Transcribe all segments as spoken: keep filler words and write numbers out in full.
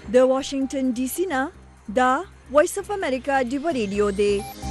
د واشنگټن ډي سي نه دا وایس اف امریکا ډیو ریډیو دی.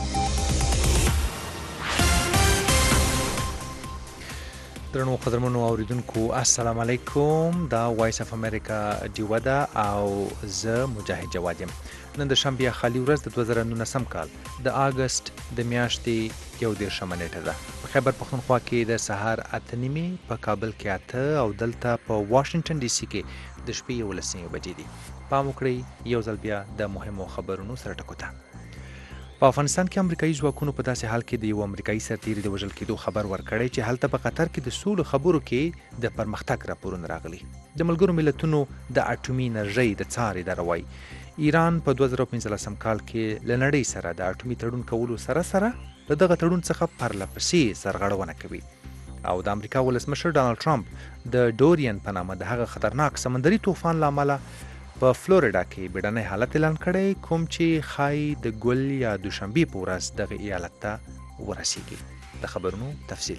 درنو قدرمنو اوریدونکو السلام علیکم. دا وایس اف امریکا ډیو ده او زه مجاهد جواد یم. نن د شنبه خالي ورځ د دوه زره نولسم کال د اگست د میاشتې یو دېرشمه نیټه ده. په خیبر پښتونخوا کې د سهار اته نیمې، په کابل کې اته او دلته په واشنگټن ډي سي کې د شپې یولس نیمې بجې دي. پام وکړئ یو ځل بیا د مهمو خبرونو سره ټکو ته. په افغانستان کې امریکایي ځواکونو په داسې حال کې د یو امریکایي سرتیري د وژل کېدو خبر ورکړی چې هلته په قطر کې د سولو خبرو کې د پرمختګ راپورونه راغلي. د ملګرو ملتونو د اټومي انرژۍ د څار اداره وایي ایران په دوه زره پنځلسم کال کې له نړۍ سره د اټومي تړون کولو سره سره له دغه تړون څخه پرله پسې سرغړونه کوي. او د امریکا ولسمشر ډانلډ ټرمپ د ډورین په نامه د هغه خطرناک سمندري طوفان له امله په فلوریډا کې بیړنی حالت اعلان کړی، کوم چې ښایي د ګل یا دوشنبې په ورځ دغه ایالت ته ورسیږي. د خبرونو تفصیل.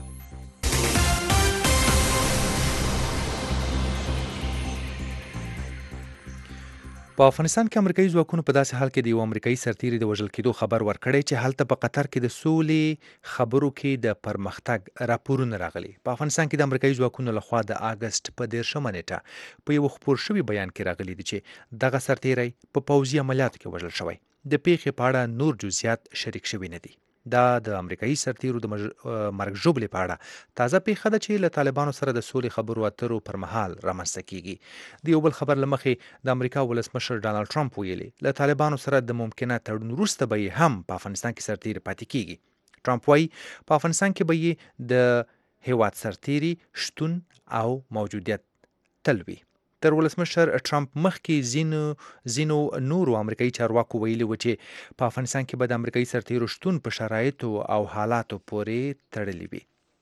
په افغانستان کې امریکایي ځواکونو په داسې حال کې د یو امریکایي سرتیري د وژل کېدو خبر ورکړی چې هلته په قطر کې د سولې خبرو کې د پرمختګ راپورونه راغلي. په افغانستان کې د امریکایي ځواکونو لخوا د اگست په دېرشمه نیټه په یو خپور شوي بیان کې راغلي دي چې دغه سرتیری په پوځي عملیاتو کې وژل شوی. د پیښې په اړه نور جزئیات شریک شوي نه دي. دا د امریکایي سرتیرو د مرګ ژوبلې په اړه تازه پیښه ده چې له طالبانو سره د سولې خبرو اترو پر مهال رامنځته کیږي. د یو بل خبر له مخې د امریکا ولسمشر ډانلډ ټرمپ ویلي له طالبانو سره د ممکنه تړون وروسته به هم په افغانستان کې سرتیري پاتې کیږي. ټرمپ وایي په افغانستان کې به یې د هیواد سرتیري شتون او موجودیت تل وي. تر ولسمشر ټرمپ مخکې ځینو ځینو نورو امریکایي چارواکو ویلي و چې په افغانستان کې به د امریکایي سرتیرو شتون په شرایطو او حالاتو پورې تړلی وي.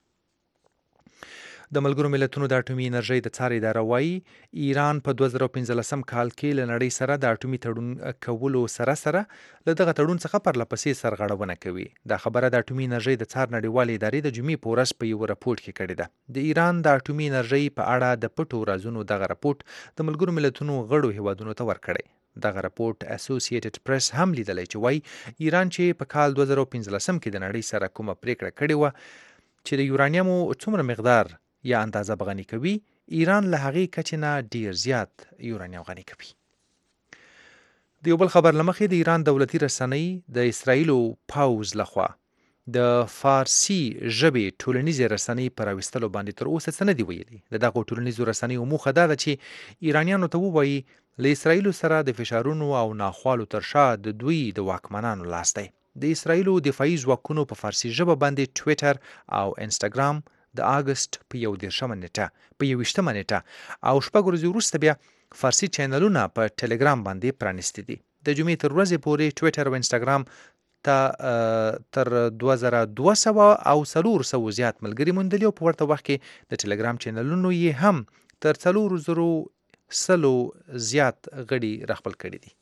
د ملګرو ملتونو د اټومي انرژۍ د څار اداره وایي ایران په دوه زره پنځلسم کال کې له نړۍ سره د اټومي تړون کولو سره سره له دغه تړون څخه پرله پسې سرغړونه کوي. دا خبره د اټومي انرژۍ د څار نړیوالې ادارې د جمعې په ورځ په یو راپورټ کې کړې ده. د ایران د اټومي انرژۍ په اړه د پټو رازونو دغه راپورټ د ملګرو ملتونو غړو هیوادونو ته ورکړی. دغه راپورټ اسوسییټډ پریس هم لیدلی چې وایي ایران چې په کال دوه زره پنځلسم کې د نړۍ سره کومه پریکړه کړې وه چې د یورانیمو څومره مقدار یا اندازه بغنی کوي، ایران له هغې کچې نه ډیر زیات یورانیم غني کوي. د یو بل خبر له مخې د ایران دولتي رسنۍ د اسرائیلو پوځ لخوا د فارسي ژبې ټولنیزې رسنۍ په راویستلو باندې تر اوسه څه نه دي ویلي. د دغو ټولنیزو رسنیو موخه دا ده چې ایرانیانو ته ووایي له اسرائیلو سره د فشارونو او ناخوالو تر شا د دوی د واکمنانو لاس دی. د اسرائیلو دفاعي ځواکونو په فارسي ژبه باندې ټویټر او انسټاګرام د اگست په یو دېرشمه نیټه په یویشتمه نیټه او شپږ ورځې وروسته بیا فارسي چینلونه په ټلګرام باندې پرانیستي دي. د جمعې تر ورځې پورې ټویټر او انسټاګرام ته تر دوه زره دوه سوه او څلور سوه زیات ملګري موندلي او په ورته وخت کې د ټلګرام چینلونو یې هم تر څلور زرو سلو زیات غړي راخپل کړي دي.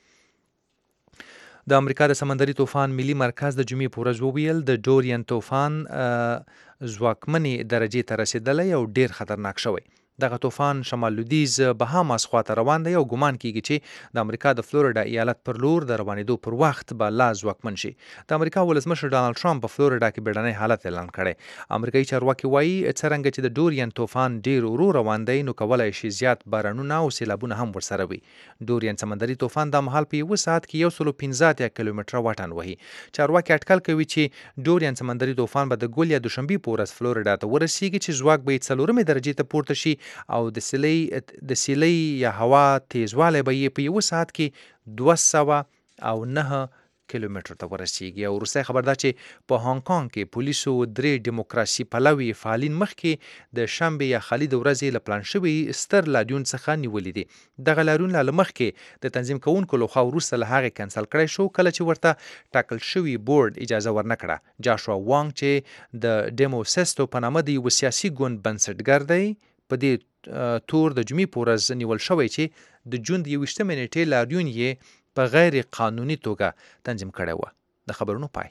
د امریکا د سمندري طوفان ملي مرکز د جمعې په ورځ وویل د ډورین طوفان ځواکمنې درجې ته رسېدلی او ډیر خطرناک شوی. دغه طوفان شمال لویدیځ بهاماس خواته روان دی او ګمان کیږي چې د امریکا د فلوریډا ایالت پر لور د روانېدو پر وخت به لا ځواکمن شي. د امریکا ولسمشر ډانلډ ټرمپ په فلوریډا کې بیړنی حالت اعلان کړی. امریکایي چارواکي وایي څرنګه چې د ډورین طوفان ډیر ورو روان دی نو کولی شي زیات بارانونه او سیلابونه هم ورسره وي. ډورین سمندري طوفان د مهال په یو ساعت کې یو سلو پنځه اتیا کیلومتره واټن وهي. چارواکي اټکل کوي چې ډورین سمندري طوفان به د ګل یا دوشنبې په ورځ فلوریډا ته ورسیږي چې ځواک به یې څلورمې درجې ته پورته شي او د سیلۍ د سیلۍ یا هوا تیزوالی به یې په یو ساعت کې دوه سوه او نهه کیلومتر ته ورسیږي. او وروستی خبر دا چې په هانګ کانګ کې پولیسو درې ډیموکراسي پلوي فعالین مخکې د شنبې یا خالي د ورځې له پلان شوي ستر لاریون څخه نیولي دي. دغه لاریون له مخکې د تنظیم کوونکو لخوا وروسته له هغې کینسل کړی شو کله چې ورته ټاکل شوي بورډ اجازه ورنه کړه. جاشوا وانګ چې د ډیموسیستو په نامه د یو سیاسي ګوند بنسټګر دی په دې تور د جمعې په ورځ نیول شوی چې د جون د یویشتمې نیټې لاریون یې په غیر قانوني توګه تنظیم کړی و. د خبرونو پای.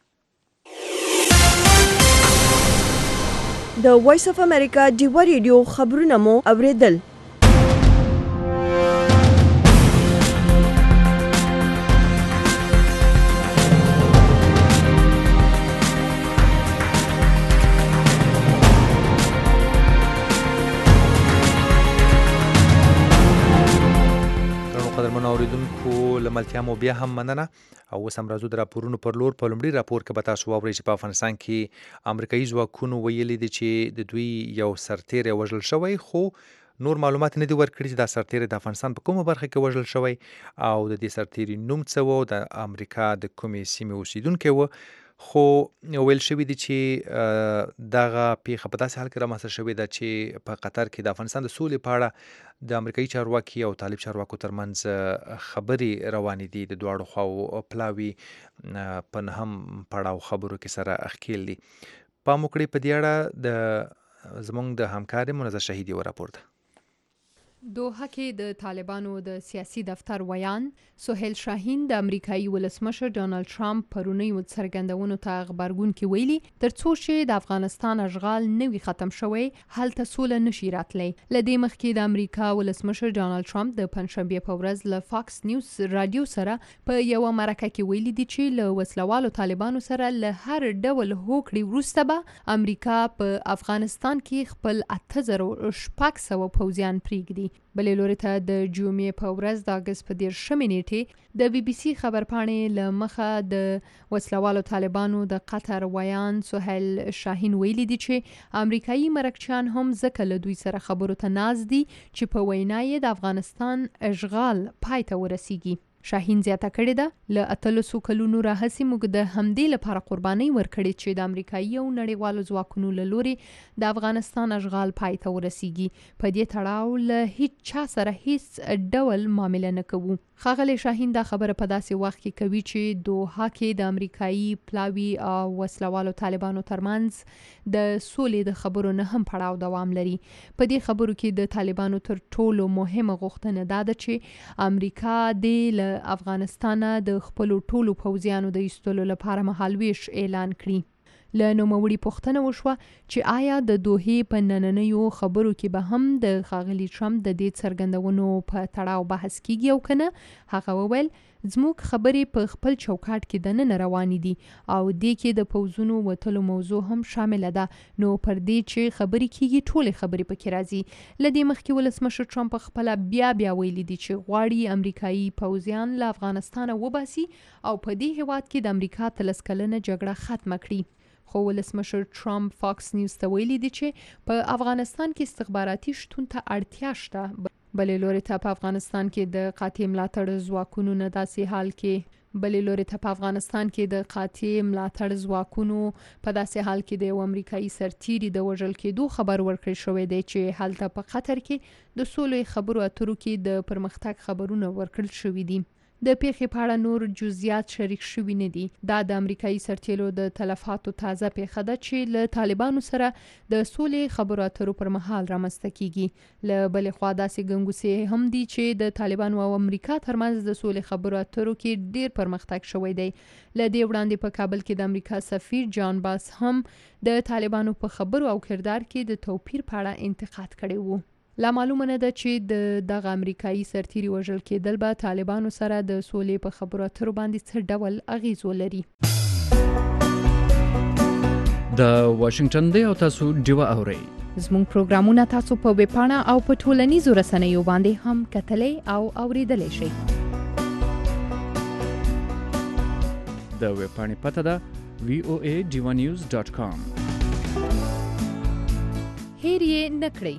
د وایس اف امریکا ډیو ریډیو خبرونه مو اوریدل. لیدونکو او اوریدونکو له ملتیا مو بیا هم مننه او اوس هم راځو د راپورونو پر لور. په لومړي راپور کې به تاسو واورئ چې په افغانستان کې امریکایي ځواکونو ویلي دي چې د دوی یو سرتیری وژل شوی، خو نور معلومات نه دي ورکړي چې دا سرتیری د افغانستان په کومه برخه کې وژل شوی او د دې سرتیری نوم څه و، د امریکا د کومې سیمې اوسیدونکی و. خو ویل شوي دي چې دغه پیښه په داسې حال کې رامنځته شوې ده چې په قطر کې د افغانستان د سولې په اړه د امریکایي چارواکي او طالب چارواکو ترمنځ خبرې روانې دي. د دواړو خواو پلاوي په نهم پړاو خبرو کې سره ښکېل دي. پام وکړئ په دې اړه د زموږ د همکار منظر شهید یو راپور ده. دوحه کې د طالبانو د سیاسي دفتر ویان سهیل شاهین د امریکایي ولسمشر ډانلډ ټرمپ پرونی څرګندونو ته خبرګون کې ویلي ترڅو چې د افغانستان اشغال نوي ختم شوی هلته سوله نشي راتلی. لدې مخکې د امریکا ولسمشر ډانلډ ټرمپ د پنځشنبه په ورځ له فاکس نیوز رادیو سره په یو مرکه کې ویلي دي چې له وسلوالو طالبانو سره له هر ډول هوکړې وروسته به امریکا په افغانستان کې خپل اته زره شپږ سوه پوځیان پریږدي. بلې لوري ته د جمعې په ورځ د اګست په دېرشمې نیټې د بي بي سي خبرپاڼې له مخه د وسلوالو طالبانو د قطر ویان سهیل شاهین ویلي دي چې امریکایي مرکچیان هم ځکه له دوی سره خبرو ته ناز دي چې په وینا یې د افغانستان اشغال پای ته ورسیږي. شاهین زیاته کړې ده له اتلسو کلونو راهیسې موږ د همدې لپاره قربانۍ ورکړې چې د امریکایي او نړیوالو ځواکونو له لوري د افغانستان اشغال پای ته ورسیږي. په دې تړاو له هیڅ چا سره هیڅ ډول معامله نه کوو. ښاغلی شاهین دا خبره په داسې وخت کې کوي چې دوحه کې د امریکایي پلاوي او وسلوالو طالبانو ترمنځ د سولې د خبرو نه هم پړاو دوام لري. په دې خبرو کې د طالبانو تر ټولو مهمه غوښتنه دا ده چې امریکا د له افغانستان د خپلو ټولو پوځیانو د ایستلو لپاره مهالویش اعلان کړي. له نوموړي پوښتنه وشوه چې آیا د دوحې په نننیو خبرو کې به هم د ښاغلي ټرمپ د دې څرګندونو په تړاو بحث کیږي او که نه. هغه وویل زموږ خبرې په خپل چوکاټ کې دننه روانې دي او دې کې د پوځونو وتلو موضوع هم شامله ده، نو پر دې چې خبرې کیږي ټولې خبرې پکې راځي. له دې مخکې ولسمشر ټرمپ خپله بیا بیا ویلي دي چې غواړي امریکایي پوځیان له افغانستانه وباسي او په دې هیواد کې د امریکا اتلس کلنه جګړه ختمه کړي. خو ولسمشر ټرمپ فاکس نیوز ته ویلي دي چې په افغانستان کې استخباراتي شتون ته اړتیا شته. بلې لوري ته په افغانستان کې د قاطع ملاتړ ځواکونو نه داسې حال کې بلې لوري ته په افغانستان کې د قاطع ملاتړ ځواکونو په داسې حال کې د یو امریکایي سرتیري د وژل کېدو خبر ورکړی شوی دی چې هلته په قطر کې د سولې خبرو اترو کې د پرمختګ خبرونه ورکړل شوي دي. د پیښې په اړه نور جزئیات شریک شوي نه دي. دا د امریکایي سرتیرو د تلفاتو تازه پیښه ده چې له طالبانو سره د سولې خبرو اترو پر مهال رامنځته کیږي. له بلې خوا داسې ګنګوسې هم دي چې د طالبانو او امریکا ترمنځ د سولې خبرو اترو کې ډیر پرمختګ شوی دی. له دې وړاندې په کابل کې د امریکا سفیر جان باس هم د طالبانو په خبرو او کردار کې د توپیر په اړه انتقاد کړی وو. لا معلومه نه ده چې د دغه امریکایي سرتیري وژل کېدل به طالبانو سره د سولې په خبرو اترو باندې څه ډول اغیز ولري. د واشنگټن دی او تاسو ډیوه اورئ. زموږ پروګرامونه تاسو په ویب پاڼه او په ټولنیزو رسنیو باندې هم کتلی او اوریدلی شئ. د ویب پاڼې پته ده وی او ای ډیوه نیوز ډاټ کام. هیر یې نه کړئ.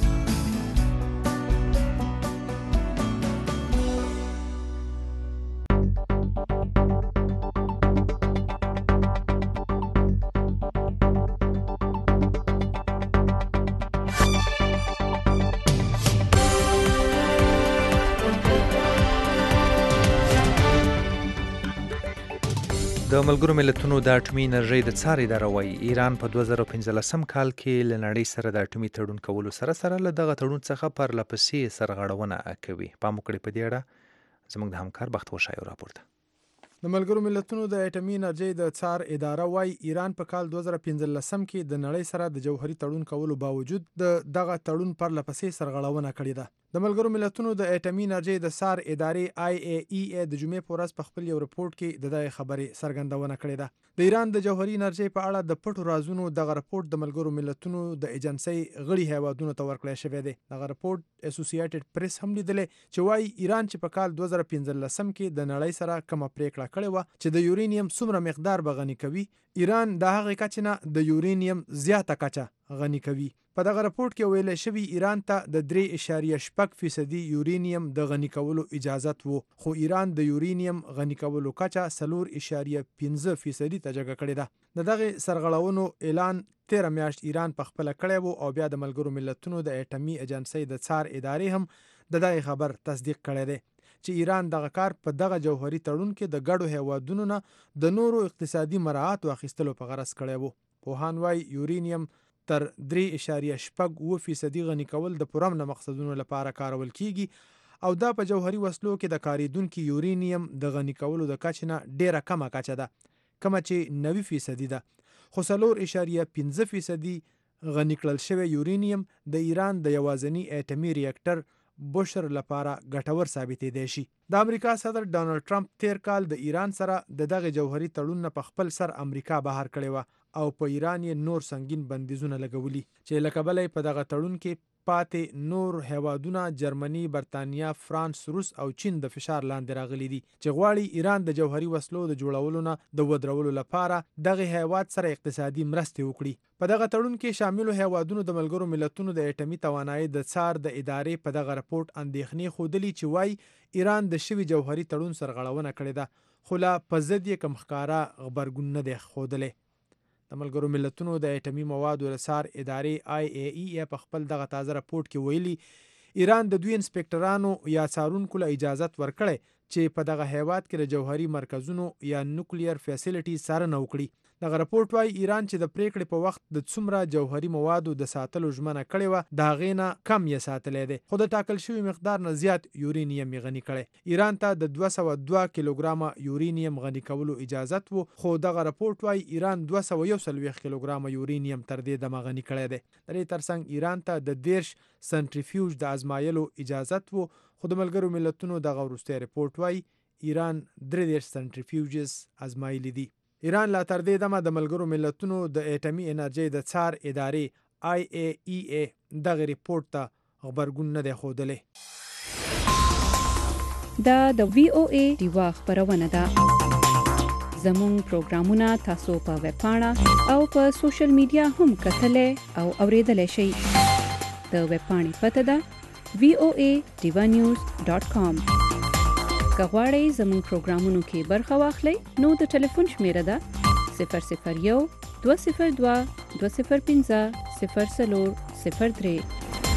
د ملګرو ملتونو د اټومي انرژۍ د څار اداره وایي ایران په دوه زره پنځلسم کال کې له نړۍ سره د اټومي تړون کولو سره سره له دغه تړون څخه پرله پسې سرغړونه کوي. پام وکړئ په دې اړه زموږ د همکار بختور شاه راپور ده. د ملګرو ملتونو د اټومي انرژۍ د څار اداره وایي ایران په کال دوه زره پنځلسم کې د نړۍ سره د جوهري تړون کولو باوجود د دغه تړون پرله پسې سرغړونه کړې ده. د ملګرو ملتونو د اټومي انرژۍ د څار ادارې آی ای ای ای د جمعې په ورځ په خپل یو رپورټ کې د دغه خبرې څرګندونه کړې ده. د ایران د جوهري انرژۍ په اړه د پټو رازونو دغه رپورټ د ملګرو ملتونو د ایجنسۍ غړي هیوادونو ته ورکړی شوی دی. دغه رپورټ اسوسییټډ پریس هم لیدلی چې وایي ایران چې په کال دوه زره پنځلسم کې د نړۍ سره کومه پریکړه کړې وه چې د یورینیم څومره مقدار به غني کوي، ایران د هغې کچې نه د یورینیم زیاته کچه غني کوي. په دغه رپورټ کې ویل شوی ایران ته د درې اعشاریه شپږ فیصدي یورینیم د غني کولو اجازت وو، خو ایران د یورینیم غني کولو کچه څلور اعشاریه پنځه فیصدي ته جګه کړې ده. د دغه سرغړونو اعلان تیره میاشت ایران په خپله کړی وو او بیا د ملګرو ملتونو د اټومي ایجنسۍ د څار ادارې هم د دغه خبر تصدیق کړی دی چې ایران دغه کار په دغه جوهري تړون کې د ګډو هیوادونو نه د نورو اقتصادي مراعاتو اخیستلو په غرض کړی وو. پوهان وایي یورینیم تر درې اعشاریه شپږ اوه فیصدي غني کول د پوره امن مقصدونو لپاره کارول کیږي او دا په جوهري وسلو کې د کاریدونکو یورینیم د غني کولو د کچې نه ډیره کمه کچه ده، کومه چې نوي فیصدي ده. خو څلور اعشاریه پنځه فیصدي غني کړل شوی یورینیم د ایران د یوازیني اټومي ریاکټر بوشر لپاره ګټور ثابتېدی شي. د امریکا صدر ډانلډ ټرمپ تیر کال د ایران سره د دغه جوهري تړون نه په خپل سر امریکا بهر کړی و او په ایران یې نور سنگین بندیزونه لګولي چې له کبله په دغه تړون کې پاتې نور هیوادونه جرمني، برتانیا، فرانس، روس او چین د فشار لاندې راغلي دي چې غواړي ایران د جوهري وسلو د جوړولو نه د ودرولو لپاره دغه هیواد سره اقتصادي مرستې وکړي. په دغه تړون کې شاملو هیوادونو د ملګرو ملتونو د اټومي توانایي د څار د ادارې په دغه رپورټ اندېښنې ښودلي چې وایي ایران د شوي جوهري تړون سرغړونه کړې ده، خو لا په ضد یې کوم ښکاره غبرګون نه دی ښودلی. د ملګرو ملتونو د اټومي موادو د څار ادارې آی ای ای ای په خپل دغه تازه رپورټ کې ویلي ایران د دوی انسپکټرانو یا څارونکو له اجازت ورکړی چې په دغه هیواد کې د جوهري مرکزونو یا نوکلیر فیسیلیټي څارنه وکړي. دغه رپورټ وایي ایران چې د پریکړې په وخت د څومره جوهري موادو د ساتلو ژمنه کړې وه د هغې نه کم یې ساتلی دی، خو د ټاکل شوي مقدار نه زیات یورینیم یې غني کړی. ایران ته د دوه سوه دوه کیلوګرامه یورینیم غني کولو اجازت وو، خو دغه رپورټ وایي ایران دوه سوه یو څلوېښت کیلوګرامه یورینیم تر دې دمه غني کړی دی. د دې ترڅنګ ایران ته د دېرش سنټریفیوژ د ازمایلو اجازت وو، خو د ملګرو ملتونو دغه وروستی رپورټ وایي ایران درې دېرش سنټریفیوژز ازمایلي دي. ایران لا تر دې دمه د ملګرو ملتونو د اټومي انرژۍ د څار ادارې آی ای ای ای دغه ریپورټ ته غبرګون نه دی ښودلی. دا د وی او ای ډیوا خپرونه ده. زموږ پروګرامونه تاسو په ویب پاڼه او په سوشل میډیا هم کتلی او اوریدلی شئ. د ویب پاڼې پته ده وی او ای ډیوا نیوز ډاټ کام. که غواړئ زموږ پروګرامونو کې برخه واخلئ نو د ټلیفون شمیره ده صفر صفر یو دوه صفر دوه دوه صفر پنځه صفر څلور صفر درې.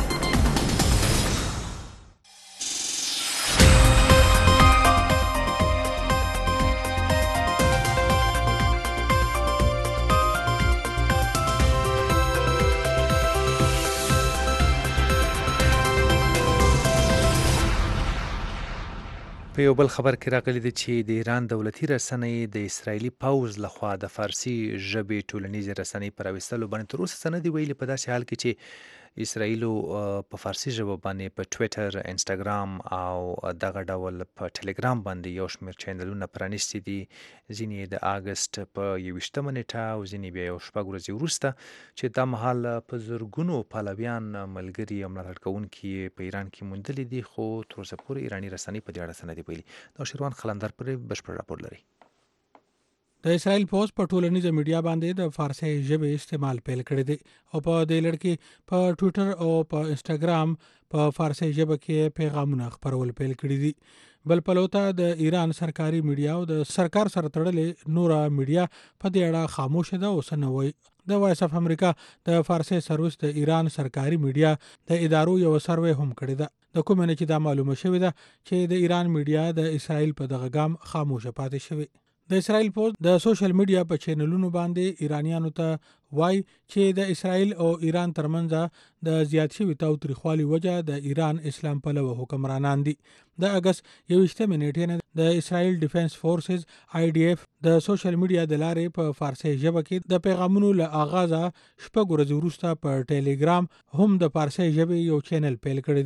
په یو بل خبر کې راغلی دی چې د ایران دولتي رسنۍ د اسرایلي پوځ لخوا د فارسي ژبې ټولنیزې رسنۍ په راویستلو باندې تر اوسه څه نه دي ویلي، په داسې حال کې چې اسرایلو په فارسي ژبه باندې په ټویټر، انسټاګرام او دغه ډول په ټلګرام باندې یو شمېر چینلونه پرانیستي دي، ځینې د اګست په یوویشتمه نیټه او ځینې بیا یو شپږ ورځې وروسته، چې دا مهال په زرګونو پلویان، ملګري او ملاتړ کوونکي په ایران کې موندلي دي، خو تر اوسه پورې ایراني رسنۍ په دې اړه څه نه دي ویلي. دا شیروان خلندر پرې بشپړ راپور لري. د اسرائیل پوز په ټولنیزه میډیا باندې د فارسی ژبې استعمال پیل کړی دی او په دې لړ کې په ټویټر او په انسټاګرام په فارسی ژبه کې پیغامونه خپرول پیل کړي دي. بل پلوته د ایران سرکاري میډیا او د سرکار سره تړلې نوره میډیا په دې اړه خاموش ده او څه نه وایي. د وایس اف امریکا د فارسی سروس د ایران سرکاري میډیا د ادارو یو سروې هم کړی ده، د کومه نه چې دا معلومه شوې ده چې د ایران میډیا د اسرائیل په دغه ګام خاموشه پاتې شوی. د اسرائیل پوز د سوشل میډیا په چینلونو باندې ایرانیانو ته وای چې د اسرائیل او ایران ترمنځ د زیات شوي تاوتریخوالي وجه د ایران اسلام پلوه حکمرانان دي. د اګست یوویشتمې نیټې نه د اسرائیل ډیفنس فورسز آی ډي اف د سوشل میډیا د لارې په فارسی ژبه کې د پیغامونو له آغازه شپږ ورځې وروسته په ټیلیګرام هم د فارسی ژبې یو چینل پیل کړی دی.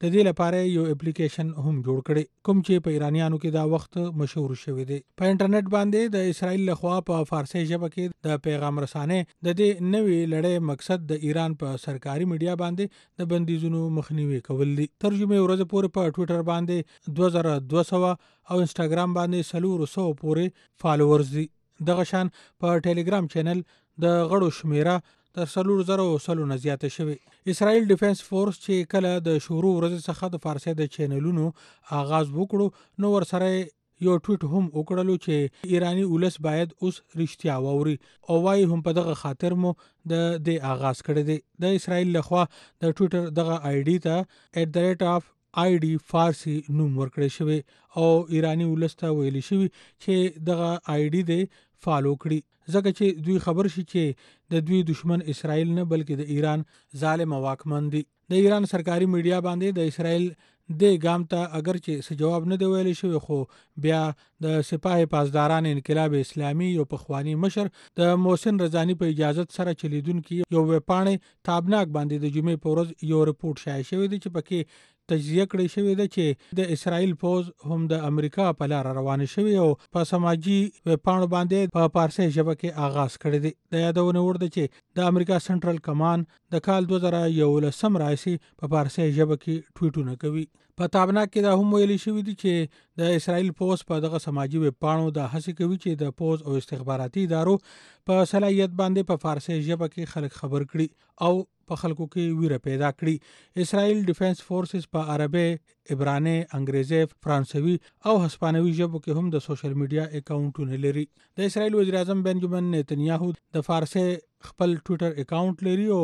د دې لپاره یو اپلیکیشن هم جوړ کړي کوم چې په ایرانیانو کې دا وخت مشهور شوی دی. په انټرنیټ باندې د اسرائیل لخوا په فارسی ژبه کې د پیغام رسانې د دې نوې لړۍ مقصد د ایران په سرکاري میډیا باندې د بندیزونو مخنیوي کول دي. ترجمه ورځ پورې په ټوئیټر باندې دوه زره دوه سوه او انسټاګرام باندې څلور سوه پورې فالوورز دي. دغه شان په ټلګرام چینل د غړو شمیره تر څلور زره سلونه زیاته شوې. اسرائیل ډیفنس فورس چې کله د شروع ورځ څخه د فارسی د چینلونو آغاز وکړو نو ورسره یو ټویټ هم وکړلو چې ایرانی ولس باید اوس رښتیا واوري او وايي هم په دغه خاطر مو د دې آغاز کړی دی. د اسرائیل لخوا د ټویټر دغه آی ډي ته ایٹ د ریټ آف آی ډي فارسی نوم ورکړی شوی او ایرانی ولس ته ویلی شوی چې دغه آی ډي دی فالو کړي ځکه چې دوی خبر شي چې د دوی دشمن اسرائیل نه بلکې د ایران ظالم واکمن دی. د ایران سرکاري میډیا باندې د اسرائیل د ګام ته اگر چې څه جواب نه دی ویلی شوی خو بیا د سپاه پاسداران انقلاب اسلامي یو پخوانی مشر د محسن رضانی په اجازت سره چلیدونکي یو ویبپاڼې تابناک باندې د جمعې په ورځ یو رپورټ شایع شوی دی چې پکې تجزیه کړی شوی ده چې د اسرائیل پوز هم د امریکا په لار روان شوی او په سماجی ویبپاڼو باندې په فارسی ژبه کې آغاز کړی دی. د یادونه وړ ده چې د امریکا سنټرل کمان د کال دوه زره یولسم راهیسې په فارسی ژبه کې ټویټونه کوي. په تابناک کې دا هم ویلي شوي دي چې د اسرائیل پوز په دغه سماجی ویبپاڼو د هڅې کوي چې د پوز او استخباراتي ادارو په صلاحیت باندې په فارسی ژبه کې خلک خبر کړي او په خلکو کې ویره پیدا کړي. اسرائیل ډیفنس فورسز په عربي، عبراني، انګریزي، فرانسوي او هسپانوي ژبو کې هم د سوشل میډیا اکاونټونه لري. د اسرائیل وزیر اعظم بنجامین نتنیاهو د فارسی خپل ټویټر اکاونټ لري او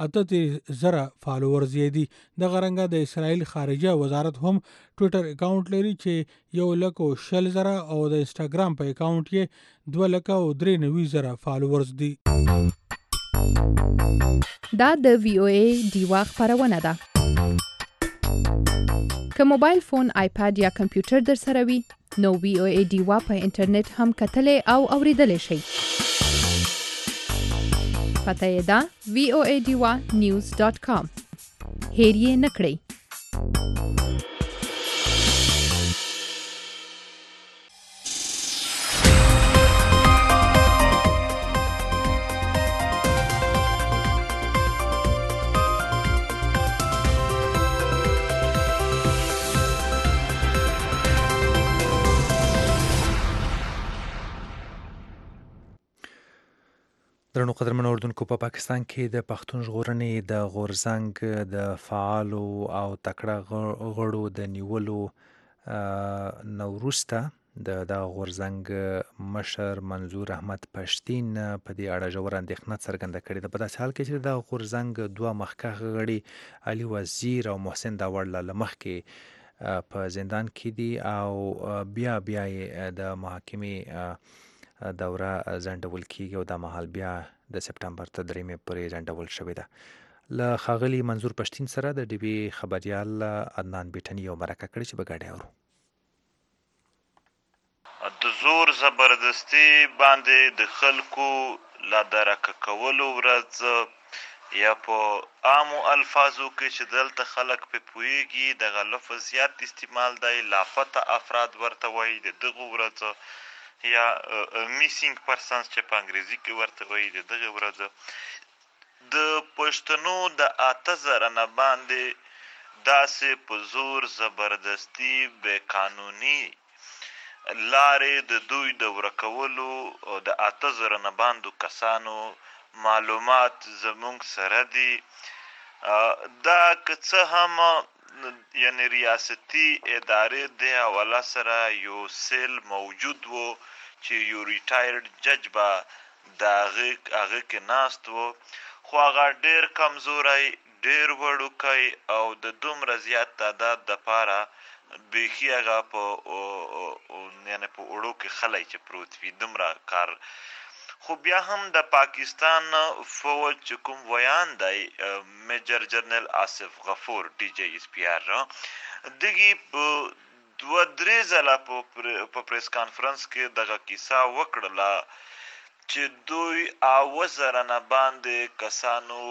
اته زره فالوورز یې دي. دغه رنګه د اسرائیل خارجه وزارت هم ټویټر اکاونټ لري چې یو لک او شل زره او د انسټاګرام په اکاونټ یې دوه لک او درې نوي زره فالوورز دي. دا د وی او ای دیوا خبرونه ده. که موبایل فون، آیپاد یا کمپیوټر در سره وي نو وی او ای دیوا په انټرنیټ هم کتلی او اوریدلی شئ. پته یې ده وی او ای دیوا نیوز ډاټ کام. هیر یې نه کړئ. درنو قدرمنو اردوونکو، په پاکستان کې د پښتون ژغورنې د غورځنګ د فعالو او تکړه غړو د نیولو نه وروسته د دغه غورځنګ مشر منظور احمد پښتین په دې اړه ژوره اندېښنه څرګنده کړې ده. په داسې حال کې چې د غورځنګ دوه مخکښ غړي علي وزیر او محسن داوړ له مخکې په زندان کې دي او بیا بیا یې د محاکمې دوره ځنډول کیږي او دا مهال بیا د سپټمبر تر دریمې پورې ځنډول شوې ده. له ښاغلي منظور پښتین سره د ډي بي خبریال عدنان بیټني یو مرکه کړې چې به ګډه اورو. د زور زبردستي باندې د خلکو لا درکه کولو ورځ یا په عامو الفاظو کې چې دلته خلک په پوهیږي دغه لفظ زیات استعمال دی، لاپته افراد ورته وایي د دغه ورځ یا میسینګ پرسنز چې په انګریزي کې ورته وایي د دغه ورځ د پښتنو د اته زره نه باندې داسې په زور زبردستي بې قانوني لارې د دوی د ورکولو او د اته زره نه باندې کسانو معلومات زموږ سره دي. دا که څه هم یعنی ریاستي ادارې د حواله سره یو سیل موجود و چې یو ریټایرډ جج به د هغه کې ناست و، خو هغه ډېر کمزوری، ډېر وړوکی او د دومره زیات تعداد دپاره بیخي هغه په یعنې په اوړو کې خلی چې پروت وي دومره کار. خو بیا هم د پاکستان فوج چې کوم ویان دی میجر جنرال آصف غفور ډي جی ایس پی آر دغې په دوه درې ځله په پریس کانفرنس کې دغه کیسه وکړله چې دوی اوه زره نه باندې کسانو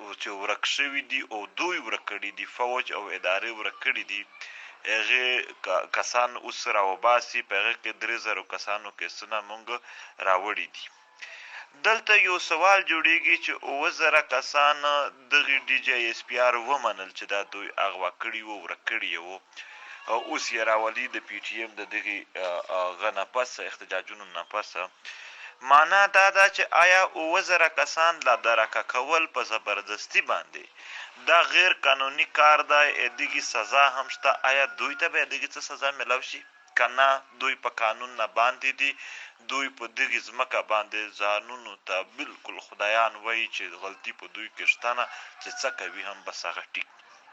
چې ورک شوي دي او دوی ورک کړي دي، فوج او ادارې ورک کړي دي، هغې کسان اوس راوباسي. په هغې کې درې زرو کسانو کیسونه موږ راوړي دي. دلته یو سوال جوړیږي چې اووه زره کسان دغې ډي جی ایس پي آر ومنل چې دا دوی اغوا کړي وو، ورک کړي وو، او اوس یې راولي د پی ټي ایم د دغې هغه نه پسه احتجاجونو نه پسه. معنا دا ده چې آیا اووه زره کسان لا درکه کول په زبردستي باندې دا غیر قانوني کار دی، دغې سزا هم شته، آیا دوی ته به دغې څه سزا میلاو شي که نه دوی په قانون نه باندې دي، دوی په دغې ځمکه باندې ځانونو ته بالکل خدایان وایي چې غلطي په دوی کې شته نه، چې څه کوي هم بس هغه ټیک.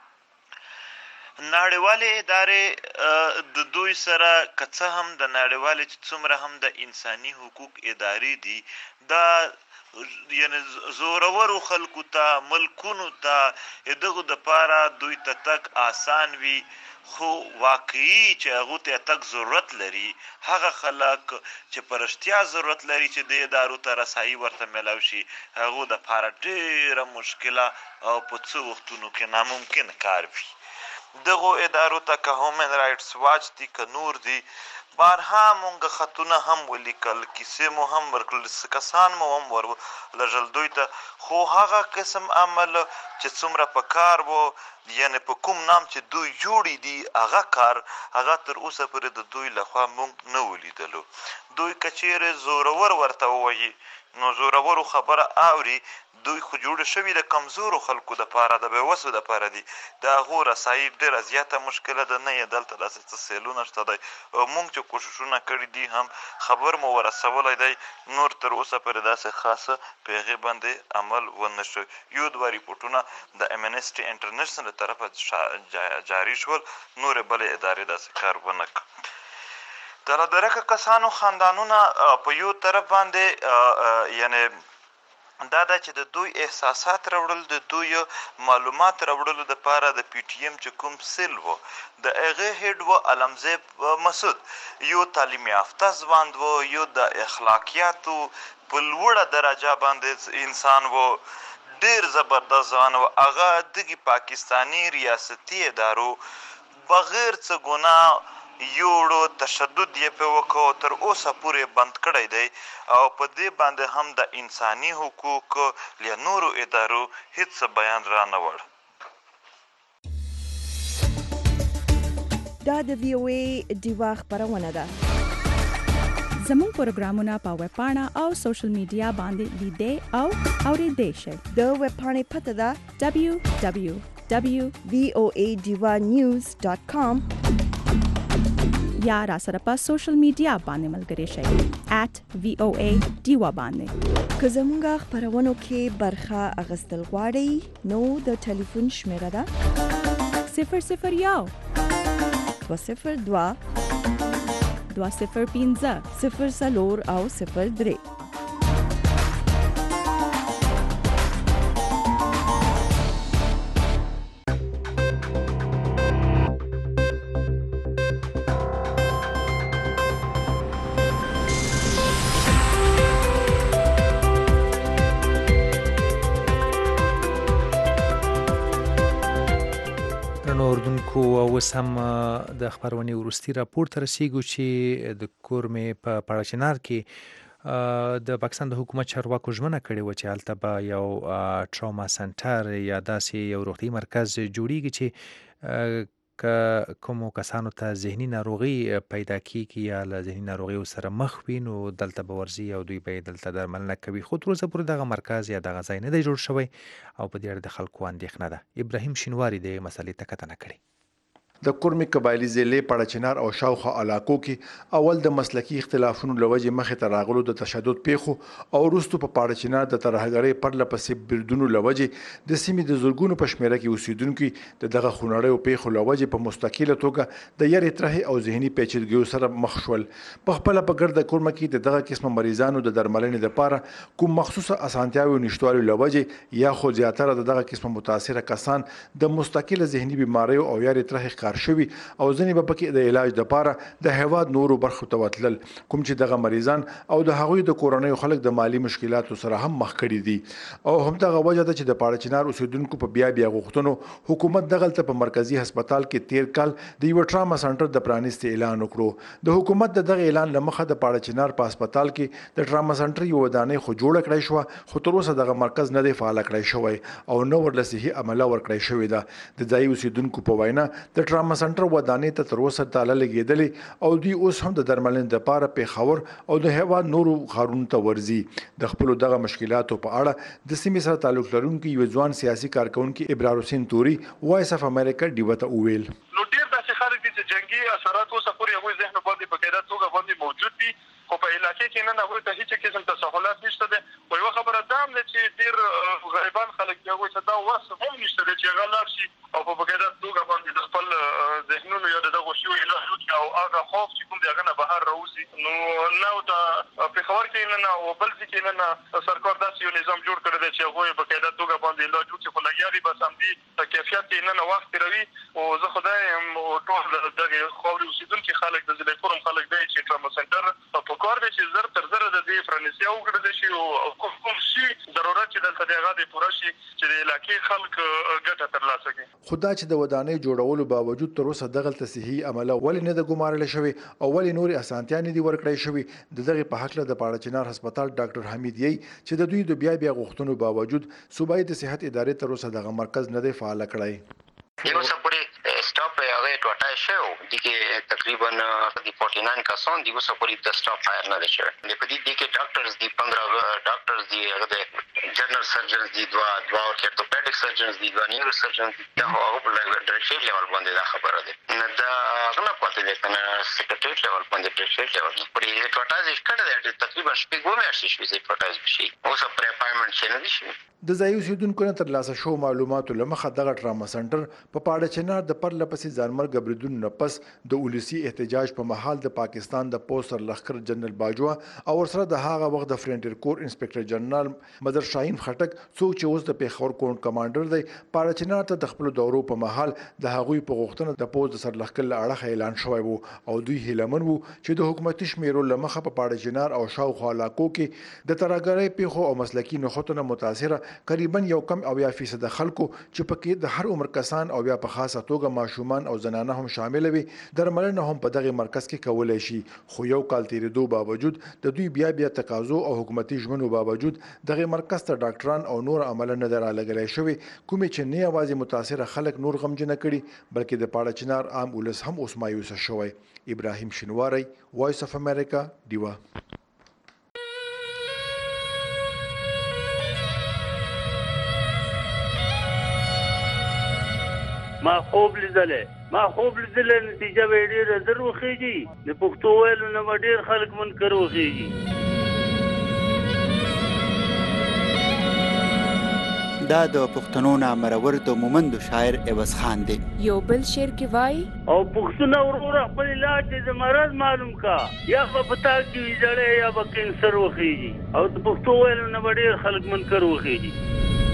نړیوالې ادارې د دوی سره که څه هم د نړیوالې چې څومره هم د انساني حقوق ادارې دي، دا یعنی زورورو خلکو ته ملکونو ته دغو دپاره دوی ته تک آسان وي، خو واقعي چې هغو ته تک ضرورت لري هغه خلک چې په رښتیا ضرورت لري چې د ادارو ته رسایي ورته میلاو شي، هغو دپاره ډېره مشکله او په څه وختونو کې ناممکن کار وي. دغو ادارو ته که هومن رایټس واچ دي که نور دي، بارها مونږ خطونه هم ولیکل، کیسې مو هم ورکړل، کسان مو هم ورلږل دوی ته، خو هغه قسم عمل چې څومره په کار وو، یعنې په کوم نام چې دوی جوړي دي هغه کار، هغه تر اوسه پورې د دوی لخوا مونږ نه ولیدلو. دوی که چیرې زورور ورته ووایي نو زورورو خبره اوري، دوی خو جوړ شوي د کمزورو خلکو دپاره د بېوسو دپاره دي، د هغو رسایي ډېره زیاته مشکله ده، نه یې دلته داسې څه سیلونه شته دی، او موږ چې کوششونه کړي دي هم خبر مو ورسولی دی، نور تر اوسه پورې داسې خاصه په هغې باندې عمل ونه شو. یو دوه ریپورټونه د امنسټي انټرنیشنل له طرفه جاري شول، نورې بلې ادارې داسې کار ونه کړ. د لادرکه کسانو خاندانونه په یو طرف باندې یعنی دا ده چې د دوی احساسات راوړل، د دوی معلومات راوړلو دپاره د پی ټي ایم چې کوم سیل و د هغې هیډ و علمزیب مسعود، یو تعلیم یافته ځوان و، یو د اخلاقیاتو په لوړه درجه باندې انسان و، ډېر زبردست ځوان و. هغه دغې پاکستاني ریاستي ادارو بغیر څه ګناه یوړو تشدد یې پې وکړو، تر اوسه پورې بند کړی دی، او په دې باندې هم د انساني حقوق یا نورو ادارو هیڅ بیان را نه وړ. دا د وی او ای ډیوا خپرونه ده. زموږ پروګرامونه په ویب پاڼه او سوشل میډیا باندې لیدئ او اورېدئ شئ. د ویب پاڼې پته ده دبلیو دبلیو دبلیو وی او ای ډیوا نیوز ډاټ کام، یا را سره په سوشل میډیا باندې ملګری شئ ایٹ وی او ای ډیوا باندې. که زموږ خپرونو کې برخه اخیستل غواړئ نو د ټلیفون شمیره ده صفر صفر یو دوه صفر دوه دوه صفر پنځه صفر څلور او صفر درې. اردوونکو اوس هم د خپرونې وروستي راپور ته رسیږو چې د کورمې په پاړاچنار کې د پاکستان د حکومت چارواکو ژمنه کړې وه چې هلته به یو ټراما سنټر یا داسې یو روغتیایي مرکز جوړیږي چې که کومو کسانو ته ذهني ناروغي پیدا کیږي یا له ذهني ناروغیو سره مخ وي نو دلته به ورځي او دوی به دلته درملنه کوي، خو تر اوسه پورې دغه مرکز یا دغه ځای نه دی جوړ شوی او په دې اړه د خلکو اندېښنه ده. ابراهیم شینواري د مسلې ته کتنه کړې. د کورمې قبایلي ضلع پاړاچنار او شاوخوا علاقو کې اول د مسلکي اختلافونو له وجې مخې ته راغلو د تشدد پیښو او وروستو په پاړاچنار د ترهګرۍ پرله پسې بریدونو له وجې د سیمې د زرګونو په شمېره کې اوسېدونکي د دغه خونړیو پیښو له وجې په مستقله توګه د یارې ترهې او ذهني پیچیدګیو سره مخ شول. په خپله په ګرده کورمه کې د دغه قسمه مریضانو د درملنې لپاره کوم مخصوصه اسانتیاوې نشتوالي له وجې یا خو زیاتره د دغه قسمه متاثره کسان د مستقله ذهني بیماریو او یارې ترهې انتقال شوي او ځنې به پکې د علاج لپاره د هیواد نورو برخو ته وتلل، کوم چې دغه مریضان او د هغوی د کورنۍ خلک د مالی مشکلاتو سره هم مخ کړي دي. او همدغه وجه ده چې د پاړچنار اوسیدونکو په بیا بیا غوښتنو حکومت دغلته په مرکزی هسپتال کې تیر کال د یو ټراما سنټر د پرانیستي اعلان وکړو. د حکومت د دغه اعلان لمخه د پاړچنار په هسپتال کې د ټراما سنټر یو ودانۍ خو جوړه کړای شو، خو تر اوسه دغه مرکز نه دی فعال کړای شوی او نو ورله صحي عمله ورکړای شوې ده. د ځایي اوسیدونکو په وینا د ټراما سنټر ودانۍ ته تر اوسه تاله لګېدلې او دوی اوس هم د درملنې لپاره پیښور او د هیواد نورو ښارونو ته ورځي. د خپلو دغه مشکلاتو په اړه د سیمې سره تعلق لرونکي یو ځوان سیاسي کارکونکي ابرار حسین توري وایس اف امریکا ډیوه ته وویل. نو ډېر داسې خلک دي چې جنګي اثرات اوسه پورې هغوی ذهن باندې په قاعده توګه باندې موجود دي، خو په علاقې کې نن هغوی ته هېڅ قسم تسهلات نشته دی. خو یوه خبره دا هم ده چې ډېر غریبان خلک دي، هغوی ته دا وس هم نشته دی چې هغه لاړ شي او په باقاعده توګه باندې د خپل ذهنونو یا د دغو شیو علاج وکړي او هغه خوف چې کوم دی هغه نه بهر راوځي. نو نه ورته پېښور کې نه نه او بل ځای کې نه نه سرکار داسې یو نظام جوړ کړی دی چې هغوی باقاعده توګه باندې علاج وکړي، خو لګیا دي بس همدې کیفیت کې نه نه وخت تېروي. او زه خدای یم ټول دغې خاورې اوسېدونکي خلک د ضلع کورم خلک دی چې ټراما سنټر په کار دی چې زر تر زره د دې پرانیستیا وکړلی شي او کوم کوم شي ضرورت چې دلته د هغه دی پوره شي چې د علاقې خلک ګټه ترلاسه کړي. خو دا چې د ودانۍ جوړولو باوجود تر اوسه دغلته صحي عمله ولې نه ده ګمارله شوې او ولې نورې اسانتیا نه دي ورکړی شوې، د دغې په هکله د پاړچنار هسپتال ډاکټر حمید یی چې د دوی د بیا بیا غوښتنو باوجود صوبایي د صحت ادارې تر اوسه دغه مرکز نه دی فعال کړی. یو څه پورې سټاپ هغه ټوټه شو دي کې تقریبا د چالیس نهه کسان دي اوس پورې د سټاپ فایر نه شوی. د پدې دي کې ډاکټرز دي پندرہ ډاکټرز دي، هغه د جنرال سرجنز دي، دوا دوا ارتوپیډیک سرجنز دي، دوا نیورو سرجنز دي. دا هغه په ډایرکټر لیول باندې دا خبره ده نه دا نه پاتې ده کنه سیکریټریټ لیول باندې ډایرکټر لیول پورې ټوټه ځای کړه ده تقریبا شپږ میاشتې شوې چې ټوټه شي اوس پر اپاینټمنټ شي نه دي شي. د ځایي اوسیدونکو نه ترلاسه شو معلوماتو له مخه دغه ټراما سنټر په پاړچنار د پرله پسې ځانمرګ بریدونو نه پس د ولسي احتجاج په مهال د پاکستان د پوسټ سرلښکر جنرال باجوه او ورسره د هغه وخت د فرنټیر کور انسپکټر جنرال مدر شاهین خټک څوک چې اوس د پیښور کونټ کمانډر دی پاړچنار ته د خپل دورو په مهال د هغوی په غوښتنه د پوسټ د سرلښکر له اړخه اعلان شوی وو او دوی هیلمن وو چې د حکومتي شمیرو له مخه په پاړچنار او شاوخوا علاقو کې د ترهګرۍ پیښو او مسلکي نښتو نه متاثره قریبا یو کم اویا فیصد خلکو چې پکې د هر عمر کسان او بیا په خاصه توګه ماشومان او زنانه هم شامل وي درملنه هم په دغه مرکز کې کولای شي. خو یو کال تیریدو باوجود د دوی بیا بیا تقاضو او حکومتي ژمنو باوجود دغه مرکز ته ډاکټران او نور عمله نه درالګلای شوی، کومې چې نه یوازې متاثره خلک نور غمجن کړي بلکې د پاړچنار عام ولس هم اوس مایوس شوی. ابراهیم شینواری وایس اف امریکا ډیوا. ما خوب لیدلې ما خوب لیدلې نتیجه به ډېره زر وخېږي، د پښتو ویلو نه به ډېر خلک منکر وخېږي. دا د پښتنو نامرور د مومندو شاعر عوض خان دی. یو بل شعر کې وایي او پښتونه وروره خپل علاج د مرض معلوم کا، یا به پتا کې زړې یا به کینسر وخېږي او د پښتو ویلو نه به ډېر خلک منکر وخېږي.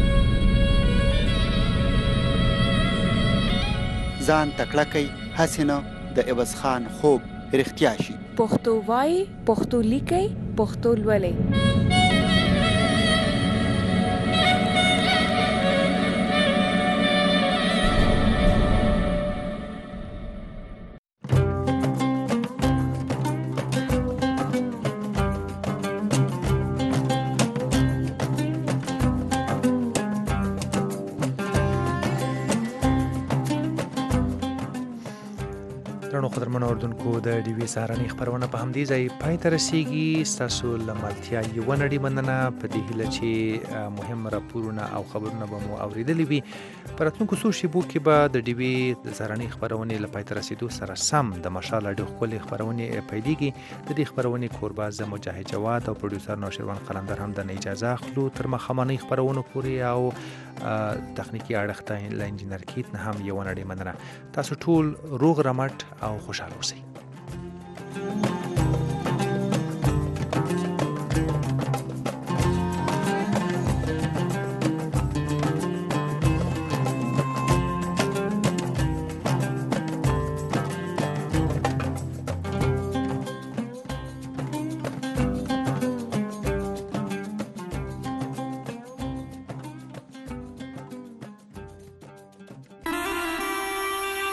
ځان تکړه کوي هسې نه د عوض خان خوب رښتیا شي. پښتو وایي، پښتو لیکئ، پښتو لولئ. قدرمنو اردوونکو د ډیوي سهارنۍ خپرونه په همدې ځای پای ته رسیږي. ستاسو له ملتیا یوه نړۍ مننه په دې هیله چې مهم راپورونه او خبرونه به مو اورېدلي وي. په راتلونکو څو شیبو کې به د ډیوي د سهارنۍ خپرونې له پای ته رسېدو سره سم د مشال ډېر ښکلې خپرونې پیلېږي. د دې خپرونې کوربه زه مجاهد جواد او پروډیوسر نوشیروان قلندر هم د اجازه اخلو تر ماښامنۍ خپرونو پورې او تخنیکي اړخ ته له انجینر کیت نه هم یوه نړۍ مننه. تاسو ټول روغ رمټ او خوشحاله اوسئ.